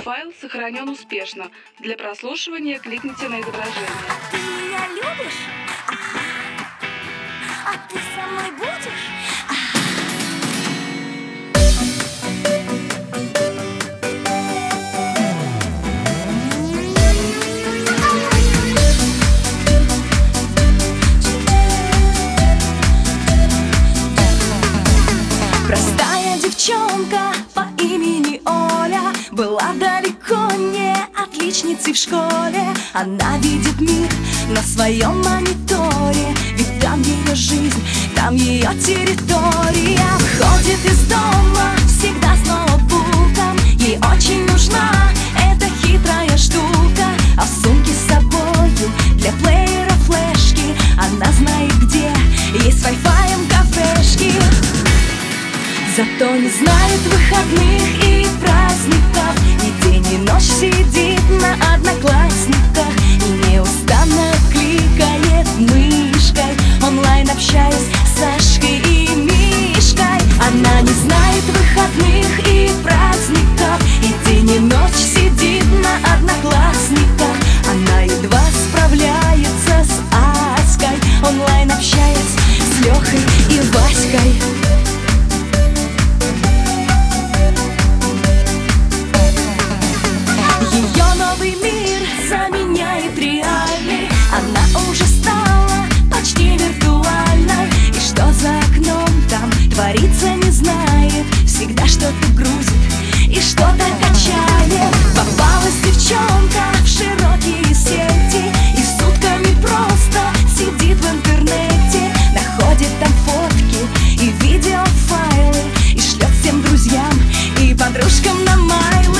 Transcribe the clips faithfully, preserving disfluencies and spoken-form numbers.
Файл сохранен успешно. Для прослушивания кликните на изображение. Ты меня любишь? Ага. А ты со мной будешь? Простая девчонка по имени Оля была далеко не отличницей в школе. Она видит мир на своем мониторе, ведь там ее жизнь, там ее территория. Выходит из дома всегда с ноутбуком, ей очень нужна эта хитрая штука. А в сумке с собою для плеера флешки она знает, где есть с вай-фаем кафешки. Зато не знает выходных и праздников, ни день, ни ночь сидит на одноклассниках и неустанно кликает мышкой, онлайн общаясь с Сашкой и Мишкой. Она не знает выходных и праздников, и день, и ночь сидит на одноклассниках. Она едва справляется с Аськой, онлайн общаясь с Лехой и Васькой. Заменяет реальный, она уже стала почти виртуальной. И что за окном там творится, не знает, всегда что-то грузит и что-то качает. Попалась девчонка в широкие сети и сутками просто сидит в интернете, находит там фотки и видеофайлы и шлет всем друзьям и подружкам на майлы.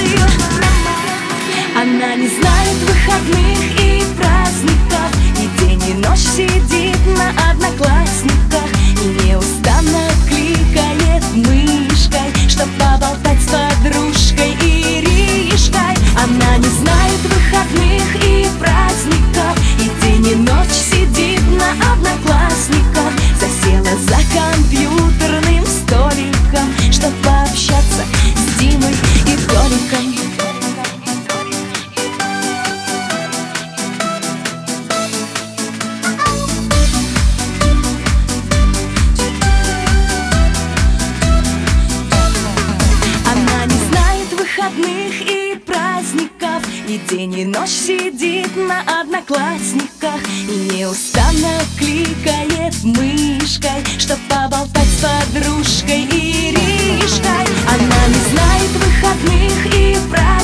Она не знает выходных и праздников, и день, и ночь сидит на одноклассниках и неустанно кликает мышкой, чтоб поболтать с подружкой Иришкой. Она не знает выходных и праздников, и день, и ночь сидит на одноклассниках, засела за компьютерным столиком, чтоб пообщаться с Димой и Толиком. И праздников, и день, и ночь сидит на одноклассниках и неустанно кликает мышкой, чтоб поболтать с подружкой Иришкой. Она не знает выходных и праздников,